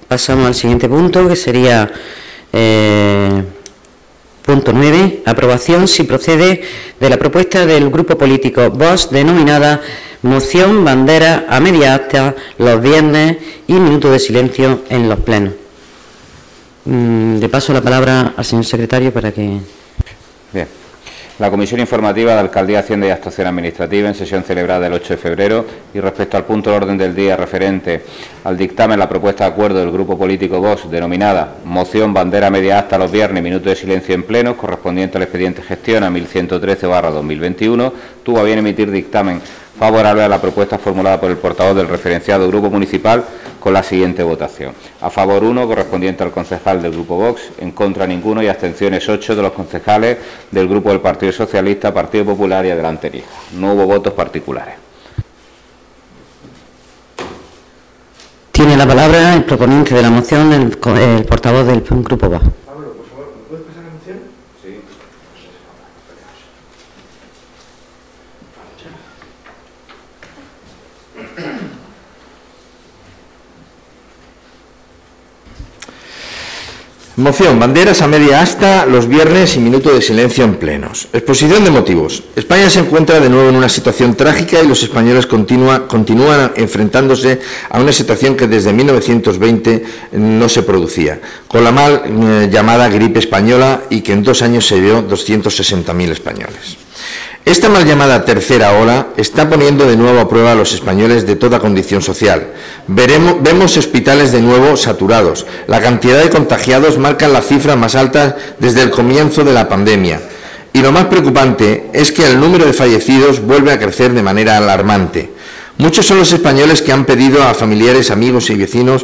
Pasamos al siguiente punto, que sería punto 9, aprobación, si procede, de la propuesta del grupo político Vox denominada moción bandera a media asta los viernes y minuto de silencio en los plenos. Le paso la palabra al señor secretario para que... Bien. La Comisión Informativa de Alcaldía, Hacienda y Actuación Administrativa, en sesión celebrada el 8 de febrero, y respecto al punto de orden del día referente al dictamen, la propuesta de acuerdo del Grupo Político Vox, denominada moción bandera media asta los viernes, minuto de silencio en pleno, correspondiente al expediente gestión a 1113/2021, tuvo a bien emitir dictamen favorable a la propuesta formulada por el portavoz del referenciado Grupo Municipal con la siguiente votación. A favor 1, correspondiente al concejal del Grupo Vox, en contra ninguno y abstenciones 8 de los concejales del Grupo del Partido Socialista, Partido Popular y Adelante Níjar. No hubo votos particulares. Tiene la palabra el proponente de la moción, el portavoz del Grupo Vox. Pablo, por favor, ¿me puedes pasar la moción? Sí. Moción, banderas a media asta los viernes y minuto de silencio en plenos. Exposición de motivos. España se encuentra de nuevo en una situación trágica y los españoles continúan enfrentándose a una situación que desde 1920 no se producía, con la mal llamada gripe española, y que en 2 años se dio 260.000 españoles. Esta mal llamada tercera ola está poniendo de nuevo a prueba a los españoles de toda condición social. Vemos hospitales de nuevo saturados. La cantidad de contagiados marca la cifra más alta desde el comienzo de la pandemia. Y lo más preocupante es que el número de fallecidos vuelve a crecer de manera alarmante. Muchos son los españoles que han perdido a familiares, amigos y vecinos,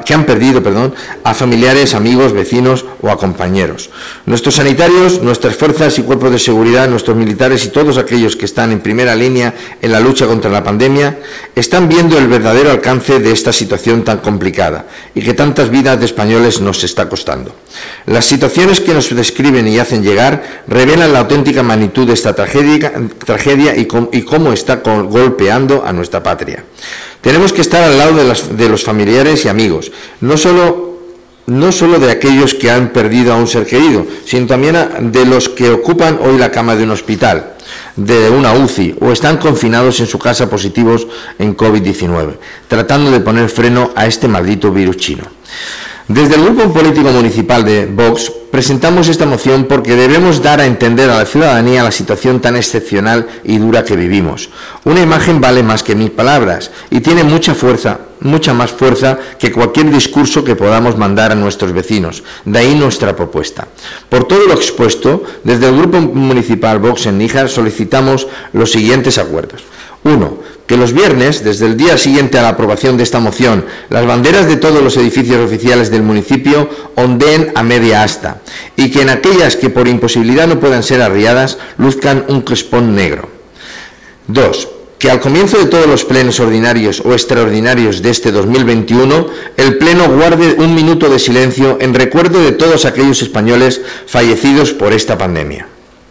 a familiares, amigos, vecinos o a compañeros. Nuestros sanitarios, nuestras fuerzas y cuerpos de seguridad, nuestros militares y todos aquellos que están en primera línea en la lucha contra la pandemia, están viendo el verdadero alcance de esta situación tan complicada y que tantas vidas de españoles nos está costando. Las situaciones que nos describen y hacen llegar revelan la auténtica magnitud de esta tragedia y cómo está golpeando a nuestra patria. Tenemos que estar al lado de los familiares y amigos, no solo de aquellos que han perdido a un ser querido, sino también de los que ocupan hoy la cama de un hospital, de una UCI, o están confinados en su casa positivos en COVID-19, tratando de poner freno a este maldito virus chino. Desde el Grupo Político Municipal de Vox presentamos esta moción porque debemos dar a entender a la ciudadanía la situación tan excepcional y dura que vivimos. Una imagen vale más que 1000 palabras y tiene mucha más fuerza que cualquier discurso que podamos mandar a nuestros vecinos. De ahí nuestra propuesta. Por todo lo expuesto, desde el Grupo Municipal Vox en Níjar solicitamos los siguientes acuerdos. 1. Que los viernes, desde el día siguiente a la aprobación de esta moción, las banderas de todos los edificios oficiales del municipio ondeen a media asta y que en aquellas que por imposibilidad no puedan ser arriadas, luzcan un crespón negro. 2. Que al comienzo de todos los plenos ordinarios o extraordinarios de este 2021, el Pleno guarde un minuto de silencio en recuerdo de todos aquellos españoles fallecidos por esta pandemia.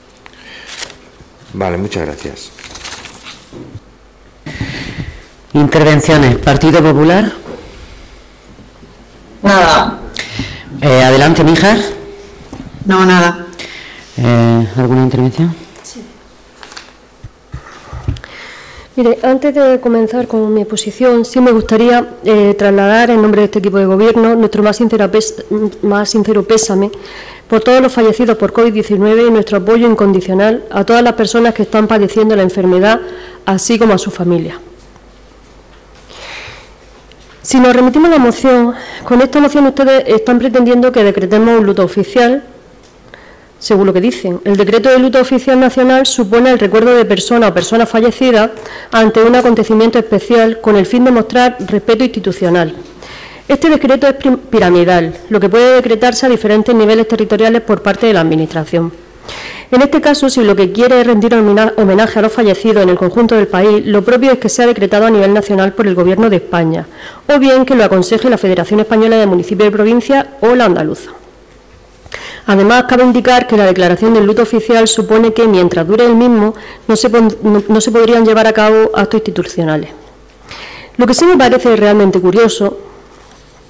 Vale, muchas gracias. Intervenciones. Partido Popular. Nada. Adelante Níjar. No, nada. ¿Alguna intervención? Sí. Mire, antes de comenzar con mi exposición, sí me gustaría trasladar en nombre de este equipo de gobierno nuestro más sincero pésame por todos los fallecidos por COVID-19 y nuestro apoyo incondicional a todas las personas que están padeciendo la enfermedad, así como a su familia. Si nos remitimos a la moción, con esta moción ustedes están pretendiendo que decretemos un luto oficial, según lo que dicen. El decreto de luto oficial nacional supone el recuerdo de persona o personas fallecidas ante un acontecimiento especial con el fin de mostrar respeto institucional. Este decreto es piramidal, lo que puede decretarse a diferentes niveles territoriales por parte de la Administración. En este caso, si lo que quiere es rendir homenaje a los fallecidos en el conjunto del país, lo propio es que sea decretado a nivel nacional por el Gobierno de España, o bien que lo aconseje la Federación Española de Municipios y Provincias o la andaluza. Además, cabe indicar que la declaración del luto oficial supone que, mientras dure el mismo, no se podrían llevar a cabo actos institucionales. Lo que sí me parece realmente curioso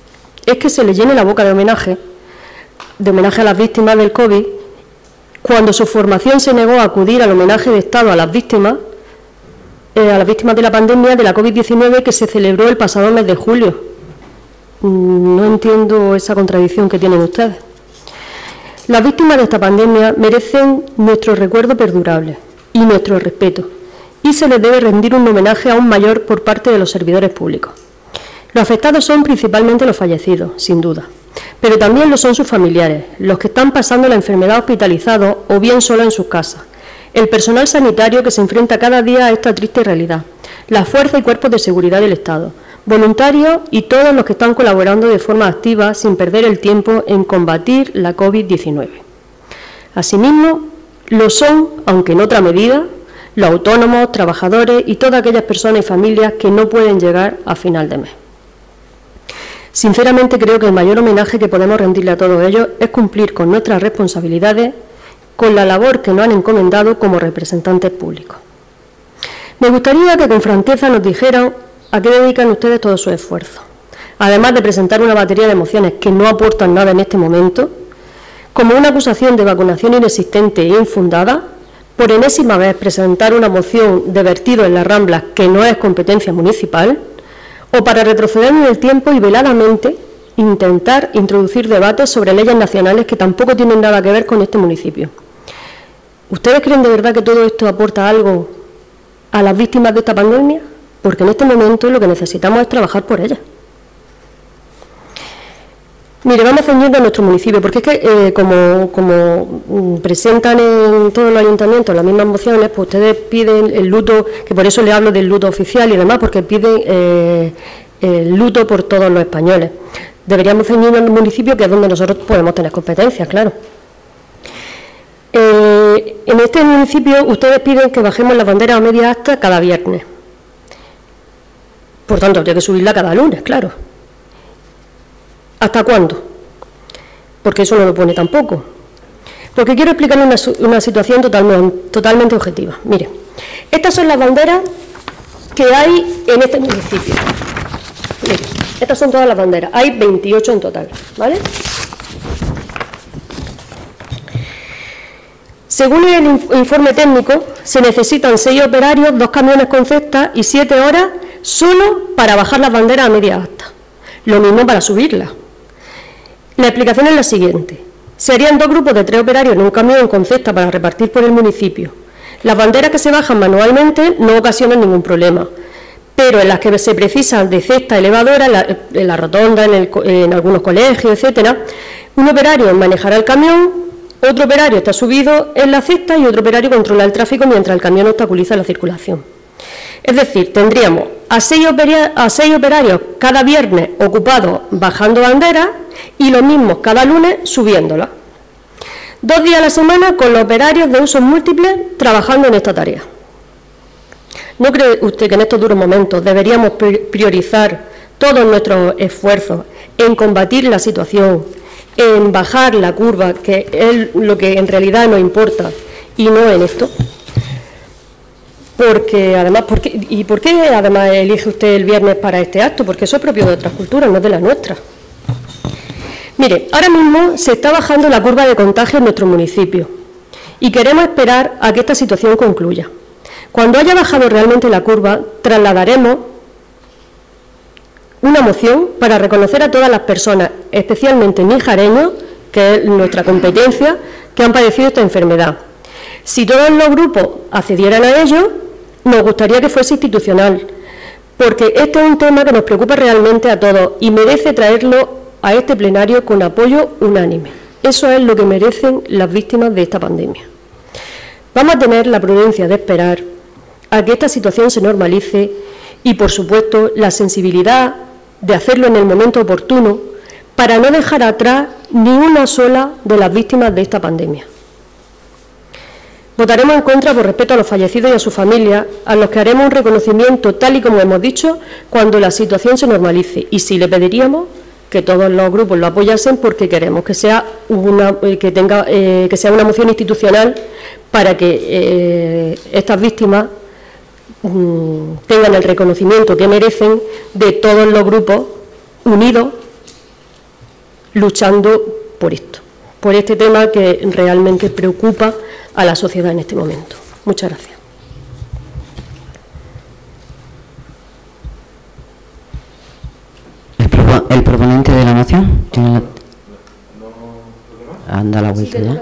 es que se le llene la boca de homenaje a las víctimas del COVID, cuando su formación se negó a acudir al homenaje de Estado a las víctimas de la pandemia de la COVID-19 que se celebró el pasado mes de julio. No entiendo esa contradicción que tienen ustedes. Las víctimas de esta pandemia merecen nuestro recuerdo perdurable y nuestro respeto, y se les debe rendir un homenaje aún mayor por parte de los servidores públicos. Los afectados son principalmente los fallecidos, sin duda, pero también lo son sus familiares, los que están pasando la enfermedad hospitalizados o bien solo en sus casas, el personal sanitario que se enfrenta cada día a esta triste realidad, las fuerzas y cuerpos de seguridad del Estado, voluntarios y todos los que están colaborando de forma activa sin perder el tiempo en combatir la COVID-19. Asimismo, lo son, aunque en otra medida, los autónomos, trabajadores y todas aquellas personas y familias que no pueden llegar a final de mes. Sinceramente creo que el mayor homenaje que podemos rendirle a todos ellos es cumplir con nuestras responsabilidades, con la labor que nos han encomendado como representantes públicos. Me gustaría que con franqueza nos dijeran a qué dedican ustedes todo su esfuerzo, además de presentar una batería de mociones que no aportan nada en este momento, como una acusación de vacunación inexistente e infundada, por enésima vez presentar una moción de vertido en las Ramblas que no es competencia municipal, o para retroceder en el tiempo y veladamente intentar introducir debates sobre leyes nacionales que tampoco tienen nada que ver con este municipio. ¿Ustedes creen de verdad que todo esto aporta algo a las víctimas de esta pandemia? Porque en este momento lo que necesitamos es trabajar por ellas. Mire, vamos ceñiendo a nuestro municipio, porque es que como presentan en todos los ayuntamientos las mismas mociones, pues ustedes piden el luto, que por eso le hablo del luto oficial y demás, porque piden el luto por todos los españoles. Deberíamos ceñirnos al municipio, que es donde nosotros podemos tener competencias, claro. En este municipio ustedes piden que bajemos las banderas a media asta cada viernes. Por tanto, habría que subirla cada lunes, claro. ¿Hasta cuándo? Porque eso no lo pone tampoco. Porque quiero explicarles una situación totalmente objetiva. Mire, estas son las banderas que hay en este municipio. Mire, estas son todas las banderas. Hay 28 en total, ¿vale? Según el informe técnico, se necesitan 6 operarios, 2 camiones con cestas y 7 horas solo para bajar las banderas a media asta. Lo mismo para subirlas. La explicación es la siguiente. Serían 2 grupos de 3 operarios en un camión con cesta para repartir por el municipio. Las banderas que se bajan manualmente no ocasionan ningún problema, pero en las que se precisan de cesta elevadora, en la rotonda, en algunos colegios, etcétera, un operario manejará el camión, otro operario está subido en la cesta y otro operario controla el tráfico mientras el camión obstaculiza la circulación. Es decir, tendríamos a 6 operarios cada viernes ocupados bajando banderas y los mismos cada lunes subiéndolas. 2 días a la semana con los operarios de usos múltiples trabajando en esta tarea. ¿No cree usted que en estos duros momentos deberíamos priorizar todos nuestros esfuerzos en combatir la situación, en bajar la curva, que es lo que en realidad nos importa, y no en esto? Porque además, ¿por qué además elige usted el viernes para este acto? Porque eso es propio de otras culturas, no es de la nuestra. Mire, ahora mismo se está bajando la curva de contagio en nuestro municipio y queremos esperar a que esta situación concluya. Cuando haya bajado realmente la curva, trasladaremos una moción para reconocer a todas las personas, especialmente mijareños, que es nuestra competencia, que han padecido esta enfermedad. Si todos los grupos accedieran a ello, nos gustaría que fuese institucional, porque este es un tema que nos preocupa realmente a todos y merece traerlo a este plenario con apoyo unánime. Eso es lo que merecen las víctimas de esta pandemia. Vamos a tener la prudencia de esperar a que esta situación se normalice y, por supuesto, la sensibilidad de hacerlo en el momento oportuno para no dejar atrás ni una sola de las víctimas de esta pandemia. Votaremos en contra por respeto a los fallecidos y a sus familias, a los que haremos un reconocimiento, tal y como hemos dicho, cuando la situación se normalice. Y sí le pediríamos que todos los grupos lo apoyasen, porque queremos que sea una moción institucional para que estas víctimas tengan el reconocimiento que merecen de todos los grupos unidos luchando por esto, por este tema que realmente preocupa a la sociedad en este momento. Muchas gracias. ¿El proponente de la moción? Anda la vuelta ya.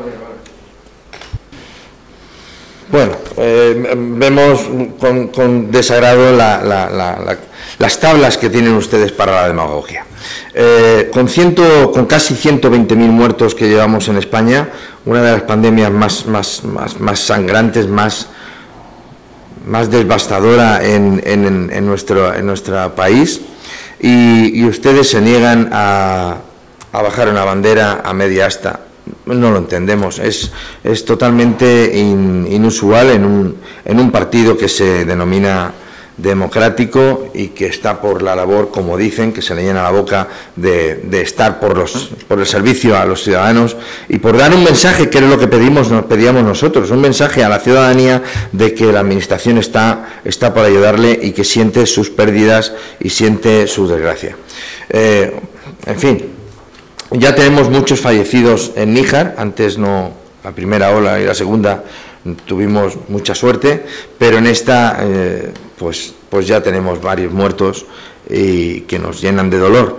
Bueno, vemos con desagrado las tablas que tienen ustedes para la demagogia. Con casi 120.000 muertos que llevamos en España, una de las pandemias más sangrantes, más devastadora en nuestro país, y ustedes se niegan a bajar una bandera a media asta. No lo entendemos, es totalmente inusual en un partido que se denomina democrático y que está por la labor, como dicen, que se le llena la boca de estar por el servicio a los ciudadanos y por dar un mensaje, que es lo que pedíamos nosotros, un mensaje a la ciudadanía de que la Administración está para ayudarle y que siente sus pérdidas y siente su desgracia. En fin, ya tenemos muchos fallecidos en Níjar, antes no, la primera ola y la segunda tuvimos mucha suerte, pero en esta pues ya tenemos varios muertos y que nos llenan de dolor.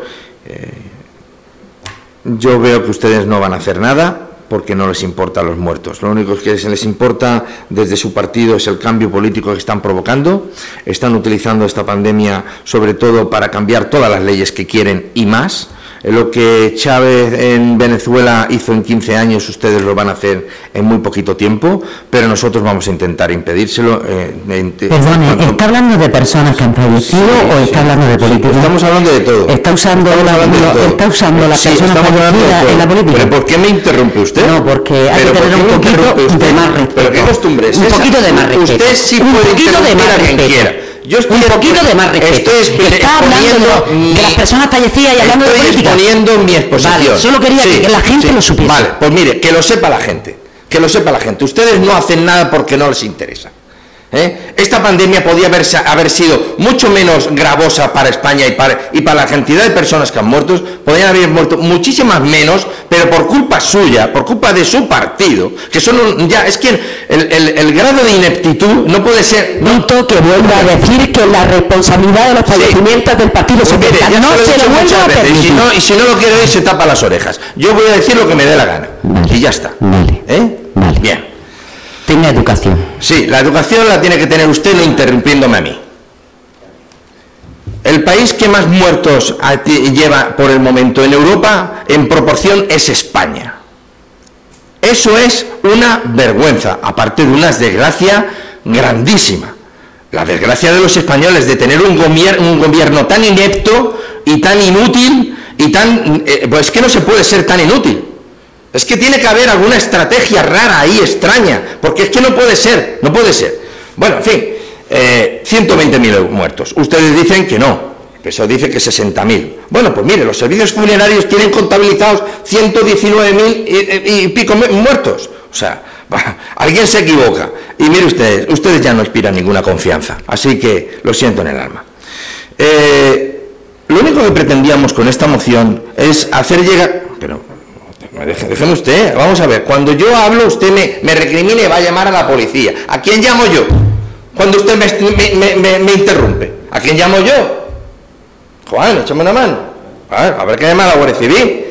Yo veo que ustedes no van a hacer nada porque no les importa los muertos. Lo único que les importa desde su partido es el cambio político que están provocando. Están utilizando esta pandemia sobre todo para cambiar todas las leyes que quieren y más. Lo que Chávez en Venezuela hizo en 15 años, ustedes lo van a hacer en muy poquito tiempo, pero nosotros vamos a intentar impedírselo. Perdone, ¿está hablando de personas que han fallecido o está hablando de políticos? Sí, estamos hablando de todo. ¿Está usando las personas fallecidas en la política? ¿Pero por qué me interrumpe usted? No, porque hay que tener un poquito de más respeto. ¿Pero qué costumbre es esa? Un poquito de más respeto. Usted sí puede interrumpir a quien quiera. Un poquito de más respeto. Está hablando de las personas fallecidas y hablando de política. Estoy exponiendo mi exposición. Vale, solo quería que la gente lo supiese. Vale, pues mire, que lo sepa la gente. Que lo sepa la gente. Ustedes no hacen nada porque no les interesa. Esta pandemia podía haber sido mucho menos gravosa para España y para la cantidad de personas que han muerto. Podrían haber muerto muchísimas menos, pero por culpa suya, por culpa de su partido, que son ya, es que el grado de ineptitud no puede ser. Noto que vuelva a decir que la responsabilidad de los fallecimientos del Partido Socialista no se lo vuelva a permitir. Y si no lo quiere oír, se tapa las orejas. Yo voy a decir lo que me dé la gana. Vale, y ya está. Vale. Vale. Bien. Tenga educación. Sí, la educación la tiene que tener usted, no interrumpiéndome a mí. El país que más muertos lleva por el momento en Europa, en proporción, es España. Eso es una vergüenza, aparte de una desgracia grandísima. La desgracia de los españoles de tener un gobierno tan inepto y tan inútil y tan... pues que no se puede ser tan inútil. Es que tiene que haber alguna estrategia rara ahí, extraña, porque es que no puede ser. Bueno, en fin, 120.000 muertos. Ustedes dicen que no, eso dice que 60.000. Bueno, pues mire, los servicios funerarios tienen contabilizados 119.000 y pico muertos. O sea, alguien se equivoca. Y mire ustedes ya no inspiran ninguna confianza, así que lo siento en el alma. Lo único que pretendíamos con esta moción es hacer llegar... Pero déjeme usted, vamos a ver, cuando yo hablo usted me recrimina y va a llamar a la policía. ¿A quién llamo yo? Cuando usted me interrumpe, ¿a quién llamo yo? Juan, échame una mano. Habrá que llamar a la Guardia Civil.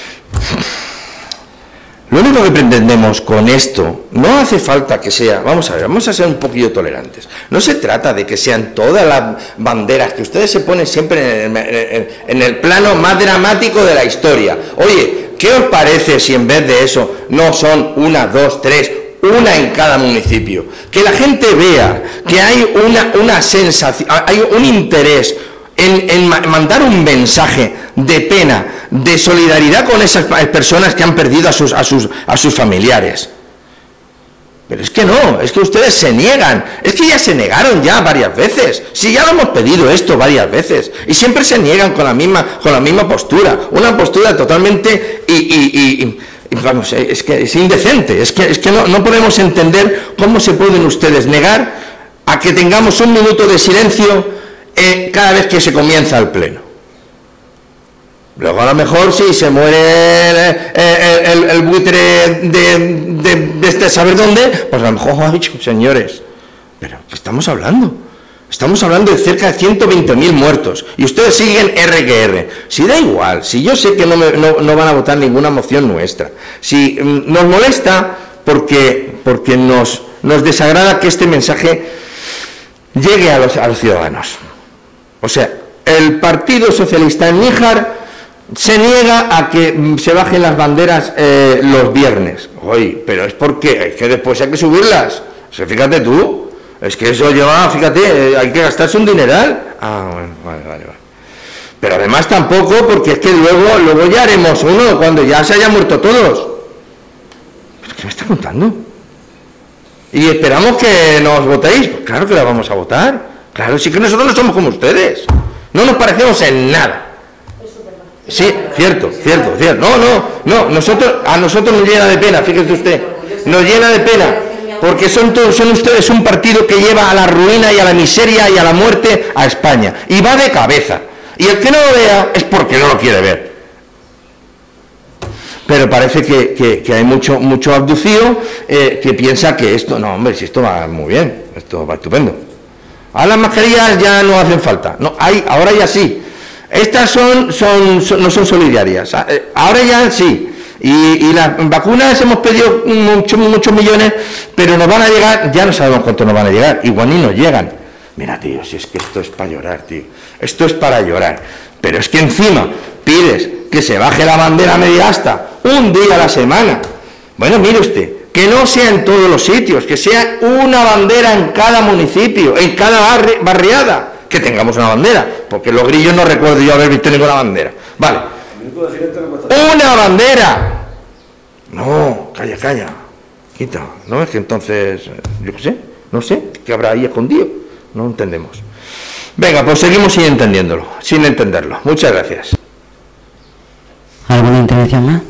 Lo único que pretendemos con esto, no hace falta que sea, vamos a ver, vamos a ser un poquillo tolerantes. No se trata de que sean todas las banderas que ustedes se ponen siempre en el plano más dramático de la historia. Oye, ¿qué os parece si en vez de eso no son 1, 2, 3, una en cada municipio? Que la gente vea que hay una sensación, hay un interés en mandar un mensaje de pena, de solidaridad con esas personas que han perdido a sus familiares. Pero es que no, es que ustedes se niegan, es que ya se negaron ya varias veces, si ya lo hemos pedido esto varias veces, y siempre se niegan con la misma postura, una postura totalmente vamos, es que es indecente, es que no podemos entender cómo se pueden ustedes negar a que tengamos un minuto de silencio cada vez que se comienza el pleno. Luego a lo mejor si se muere el buitre de este saber dónde, pues a lo mejor ha dicho, señores, pero ¿qué estamos hablando? Estamos hablando de cerca de 120.000 muertos y ustedes siguen R que R. Si da igual, si yo sé que no van a votar ninguna moción nuestra, si nos molesta porque nos desagrada que este mensaje llegue a los ciudadanos. O sea, el Partido Socialista en Níjar se niega a que se bajen las banderas los viernes. Oye, pero es porque es que después hay que subirlas. O sea, fíjate tú, es que eso lleva, fíjate, hay que gastarse un dineral. Ah, bueno, vale. Pero además tampoco, porque es que luego ya haremos uno cuando ya se hayan muerto todos. ¿Pero qué me está contando? Y esperamos que nos votéis. Pues claro que la vamos a votar. Claro, sí que nosotros no somos como ustedes. No nos parecemos en nada. Sí, cierto. No, a nosotros nos llena de pena, fíjese usted, nos llena de pena, porque son ustedes un partido que lleva a la ruina y a la miseria y a la muerte a España, y va de cabeza, y el que no lo vea es porque no lo quiere ver. Pero parece que hay mucho abducido que piensa que esto, no hombre, si esto va muy bien, esto va estupendo. Ahora las mascarillas ya no hacen falta, no, ahora ya sí. Estas no son solidarias. Ahora ya sí. Y las vacunas hemos pedido muchos millones, pero nos van a llegar, ya no sabemos cuánto nos van a llegar, igual ni nos llegan. Mira, tío, si es que esto es para llorar, tío. Esto es para llorar. Pero es que encima pides que se baje la bandera media asta un día a la semana. Bueno, mire usted, que no sea en todos los sitios, que sea una bandera en cada municipio, en cada barriada. Que tengamos una bandera, porque los grillos no recuerdo yo haber visto ninguna bandera. Vale. ¡Una bandera! No, calla. Quita. No, es que entonces, yo qué sé, no sé, ¿qué habrá ahí escondido? No entendemos. Venga, pues seguimos sin entenderlo. Muchas gracias. ¿Alguna intervención más?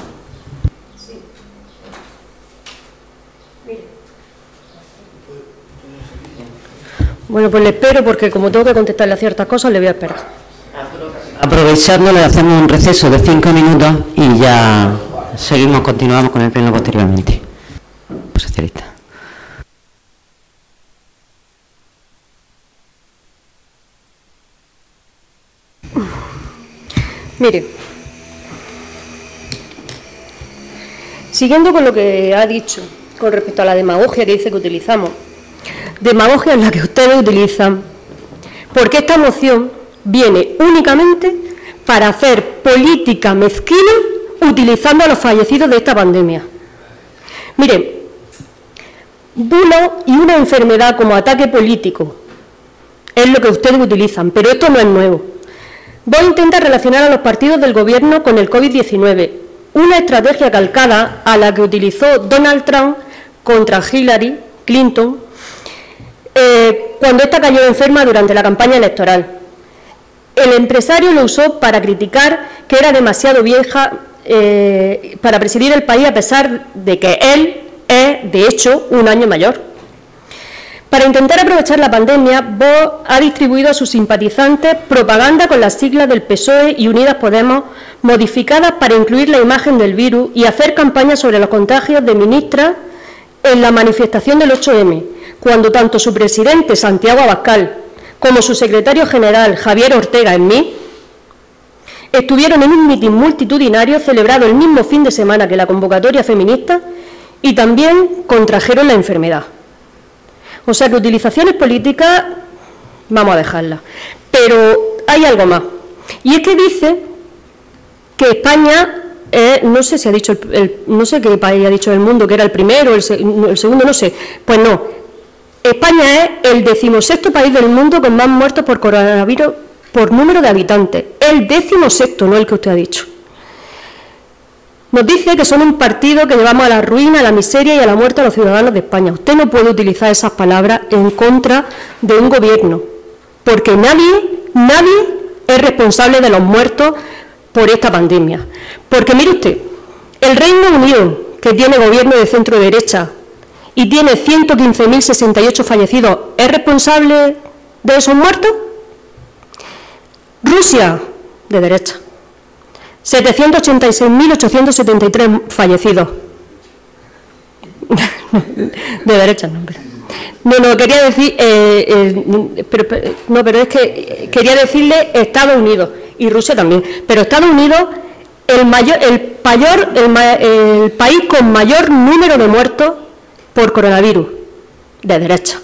Bueno, pues le espero porque como tengo que contestarle a ciertas cosas, le voy a esperar. Aprovechando, le hacemos un receso de 5 minutos y ya continuamos con el pleno posteriormente. Socialista. Mire, siguiendo con lo que ha dicho con respecto a la demagogia que dice que utilizamos, demagogia es la que ustedes utilizan, porque esta moción viene únicamente para hacer política mezquina utilizando a los fallecidos de esta pandemia. Miren, bulos y una enfermedad como ataque político es lo que ustedes utilizan, pero esto no es nuevo. Voy a intentar relacionar a los partidos del Gobierno con el COVID-19, una estrategia calcada a la que utilizó Donald Trump contra Hillary Clinton cuando ésta cayó enferma durante la campaña electoral. El empresario lo usó para criticar que era demasiado vieja para presidir el país, a pesar de que él es, de hecho, un año mayor. Para intentar aprovechar la pandemia, Vox ha distribuido a sus simpatizantes propaganda con las siglas del PSOE y Unidas Podemos, modificadas para incluir la imagen del virus y hacer campaña sobre los contagios de ministras en la manifestación del 8M, cuando tanto su presidente, Santiago Abascal, como su secretario general, Javier Ortega, en mí, estuvieron en un mitin multitudinario celebrado el mismo fin de semana que la convocatoria feminista y también contrajeron la enfermedad. O sea que utilizaciones políticas vamos a dejarlas. Pero hay algo más. Y es que dice que España, no sé si ha dicho, no sé qué país ha dicho del mundo, que era el primero, el segundo, no sé. Pues no. España es el 16º país del mundo con más muertos por coronavirus por número de habitantes. El 16º, no el que usted ha dicho. Nos dice que son un partido que llevamos a la ruina, a la miseria y a la muerte a los ciudadanos de España. Usted no puede utilizar esas palabras en contra de un gobierno, porque nadie es responsable de los muertos por esta pandemia. Porque mire usted, el Reino Unido, que tiene gobierno de centro derecha y tiene 115.068 fallecidos, ¿es responsable de esos muertos? Rusia, de derecha. 786.873 fallecidos. De derecha, no, pero... No, quería decir, pero es que quería decirle Estados Unidos y Rusia también, pero Estados Unidos, el país con mayor número de muertos por coronavirus, de derecha.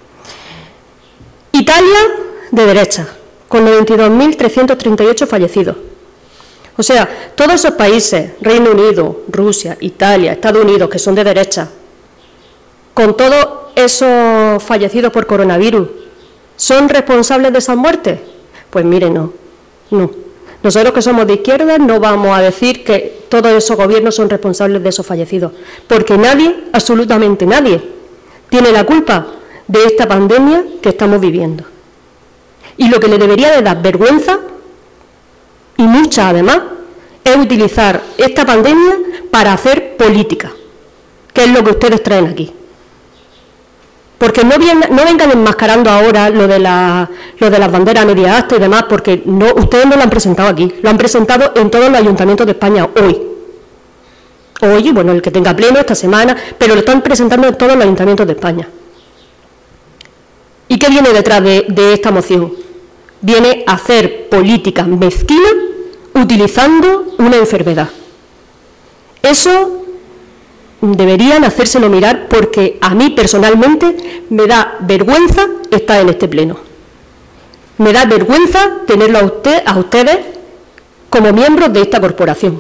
Italia, de derecha, con 92.338 fallecidos. O sea, todos esos países, Reino Unido, Rusia, Italia, Estados Unidos, que son de derecha, con todos esos fallecidos por coronavirus, ¿son responsables de esas muertes? Pues mire, no. Nosotros que somos de izquierda no vamos a decir que todos esos gobiernos son responsables de esos fallecidos, porque nadie, absolutamente nadie, tiene la culpa de esta pandemia que estamos viviendo. Y lo que le debería de dar vergüenza, y mucha además, es utilizar esta pandemia para hacer política, que es lo que ustedes traen aquí. Porque no vengan enmascarando ahora lo de las banderas a media asta y demás, porque ustedes no lo han presentado aquí, lo han presentado en todos los ayuntamientos de España hoy, y bueno, el que tenga pleno esta semana, pero lo están presentando en todos los ayuntamientos de España. ¿Y qué viene detrás de esta moción? Viene a hacer política mezquina utilizando una enfermedad. Eso deberían hacérselo mirar, porque a mí personalmente me da vergüenza estar en este pleno. Me da vergüenza tenerlo a ustedes como miembros de esta corporación.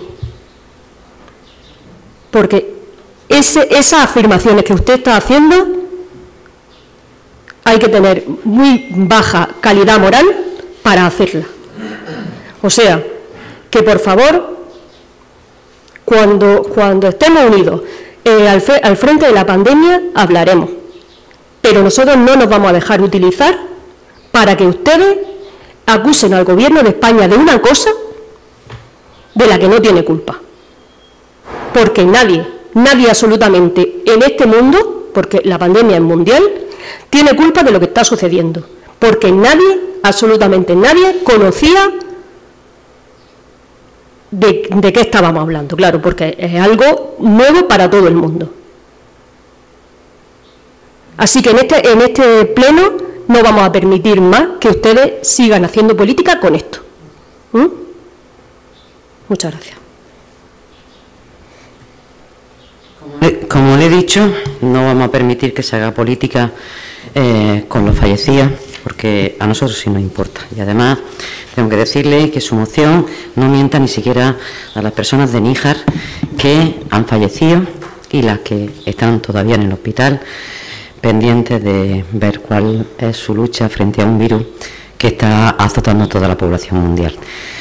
Porque esas afirmaciones que usted está haciendo hay que tener muy baja calidad moral para hacerla. O sea, que por favor, cuando estemos unidos al frente de la pandemia, hablaremos. Pero nosotros no nos vamos a dejar utilizar para que ustedes acusen al gobierno de España de una cosa de la que no tiene culpa. Porque nadie absolutamente en este mundo, porque la pandemia es mundial, tiene culpa de lo que está sucediendo. Porque nadie, absolutamente nadie, conocía de qué estábamos hablando, claro, porque es algo nuevo para todo el mundo. Así que en este pleno no vamos a permitir más que ustedes sigan haciendo política con esto. Muchas gracias. Como le he dicho, no vamos a permitir que se haga política con los fallecidos, porque a nosotros sí nos importa. Y además tengo que decirle que su moción no mienta ni siquiera a las personas de Níjar que han fallecido y las que están todavía en el hospital pendientes de ver cuál es su lucha frente a un virus que está azotando a toda la población mundial.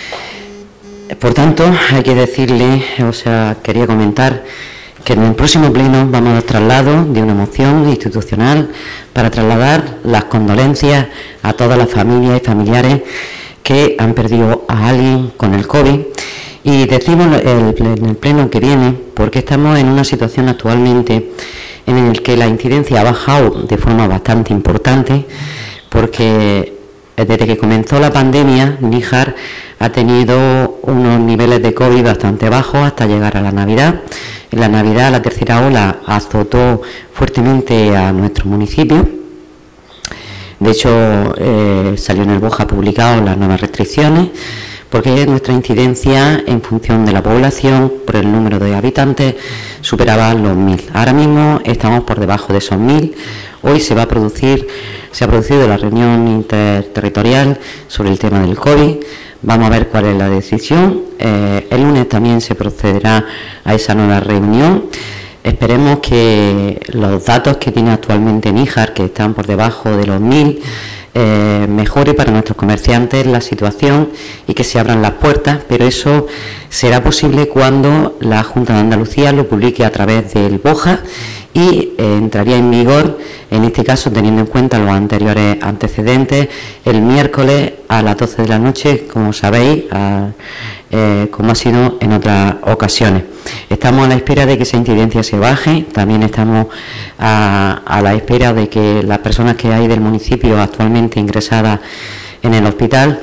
Por tanto, hay que decirle, quería comentar que en el próximo pleno vamos a dar traslado de una moción institucional para trasladar las condolencias a todas las familias y familiares que han perdido a alguien con el COVID. Y decimos en el pleno que viene porque estamos en una situación actualmente en la que la incidencia ha bajado de forma bastante importante, porque desde que comenzó la pandemia, Níjar ha tenido unos niveles de COVID bastante bajos hasta llegar a la Navidad. En la Navidad, la tercera ola azotó fuertemente a nuestro municipio. De hecho, salió en el BOJA publicado las nuevas restricciones, porque nuestra incidencia en función de la población, por el número de habitantes, superaba los 1.000. Ahora mismo estamos por debajo de esos 1.000. Hoy se ha producido la reunión interterritorial sobre el tema del COVID. Vamos a ver cuál es la decisión. El lunes también se procederá a esa nueva reunión. Esperemos que los datos que tiene actualmente Níjar, que están por debajo de los 1.000, mejore para nuestros comerciantes la situación y que se abran las puertas, pero eso será posible cuando la Junta de Andalucía lo publique a través del BOJA y entraría en vigor, en este caso teniendo en cuenta los anteriores antecedentes, el miércoles a las 12 de la noche, como sabéis, como ha sido en otras ocasiones. Estamos a la espera de que esa incidencia se baje, también estamos a la espera de que las personas que hay del municipio actualmente ingresadas en el hospital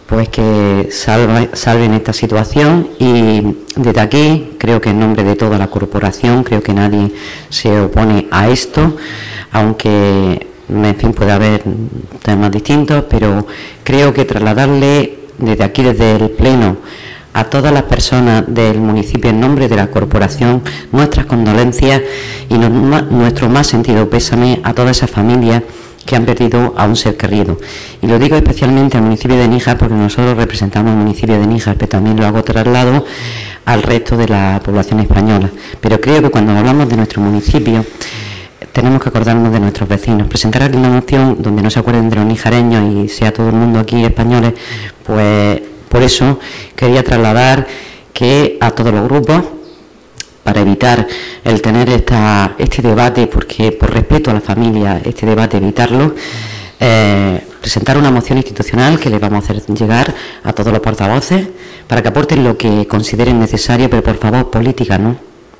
pues que salven esta situación, y desde aquí creo que en nombre de toda la corporación, creo que nadie se opone a esto, aunque en fin puede haber temas distintos, pero creo que trasladarle desde aquí, desde el Pleno, a todas las personas del municipio en nombre de la corporación nuestras condolencias y nuestro más sentido pésame a todas esas familias que han perdido a un ser querido. Y lo digo especialmente al municipio de Níjar, porque nosotros representamos al municipio de Níjar, pero también lo hago traslado al resto de la población española. Pero creo que cuando hablamos de nuestro municipio tenemos que acordarnos de nuestros vecinos. Presentar aquí una moción donde no se acuerden de los nijareños y sea todo el mundo aquí españoles, pues por eso quería trasladar que a todos los grupos, para evitar el tener este debate, porque por respeto a la familia, este debate evitarlo, presentar una moción institucional que le vamos a hacer llegar a todos los portavoces para que aporten lo que consideren necesario, pero por favor, política no,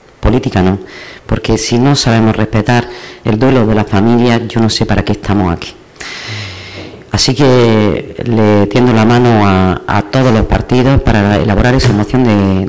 porque si no sabemos respetar el duelo de la familia, yo no sé para qué estamos aquí. Así que le tiendo la mano a todos los partidos para elaborar esa moción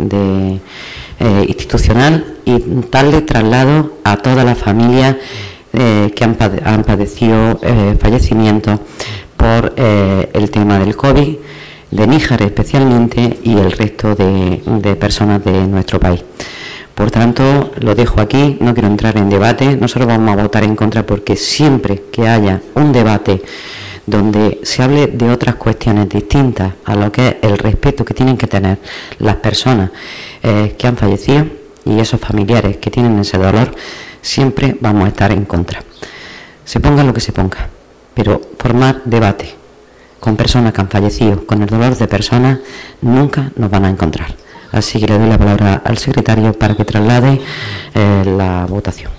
institucional y darle traslado a todas las familias que han padecido fallecimientos por el tema del COVID, de Níjar especialmente, y el resto de personas de nuestro país. Por tanto, lo dejo aquí, no quiero entrar en debate. Nosotros vamos a votar en contra porque siempre que haya un debate donde se hable de otras cuestiones distintas a lo que es el respeto que tienen que tener las personas que han fallecido y esos familiares que tienen ese dolor, siempre vamos a estar en contra. Se ponga lo que se ponga, pero formar debate con personas que han fallecido, con el dolor de personas, nunca nos van a encontrar. Así que le doy la palabra al secretario para que traslade la votación.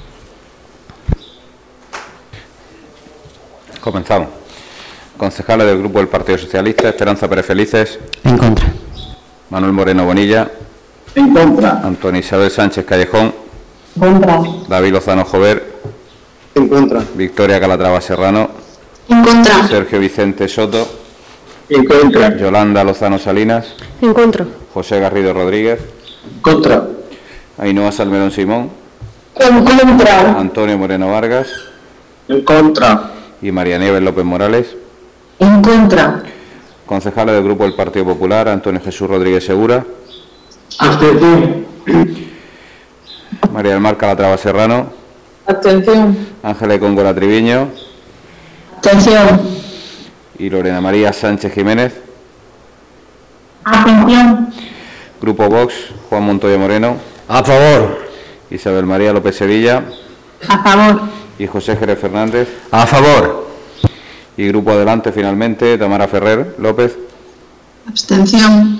Comenzamos. Concejales del Grupo del Partido Socialista: Esperanza Pérez Felices. En contra. Manuel Moreno Bonilla. En contra. Antonia Isabel Sánchez Callejón. Contra. David Lozano Jover. En contra. Victoria Calatrava Serrano. En contra. Sergio Vicente Soto. En contra. Yolanda Lozano Salinas. En contra. José Garrido Rodríguez. Contra. Ainhoa Salmerón Simón. En contra. Antonio Moreno Vargas. En contra. Y María Nieves López Morales. En contra. Concejales del Grupo del Partido Popular: Antonio Jesús Rodríguez Segura. Abstención. María del Mar Calatrava Serrano. Abstención. Ángeles Góngora Triviño. Abstención. Y Lorena María Sánchez Jiménez. Abstención. Grupo Vox: Juan Montoya Moreno. A favor. Isabel María López Sevilla. A favor. Y José Jerez Fernández. A favor. Y Grupo Adelante, finalmente, Tamara Ferrer López. Abstención.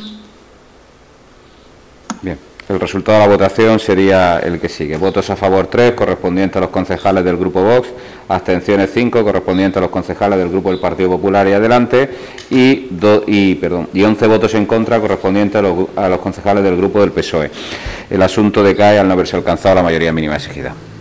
Bien, el resultado de la votación sería el que sigue: votos a favor 3, correspondiente a los concejales del Grupo Vox; abstenciones 5, correspondiente a los concejales del Grupo del Partido Popular y Adelante; y 11 votos en contra, correspondiente a los concejales del Grupo del PSOE. El asunto decae al no haberse alcanzado la mayoría mínima exigida.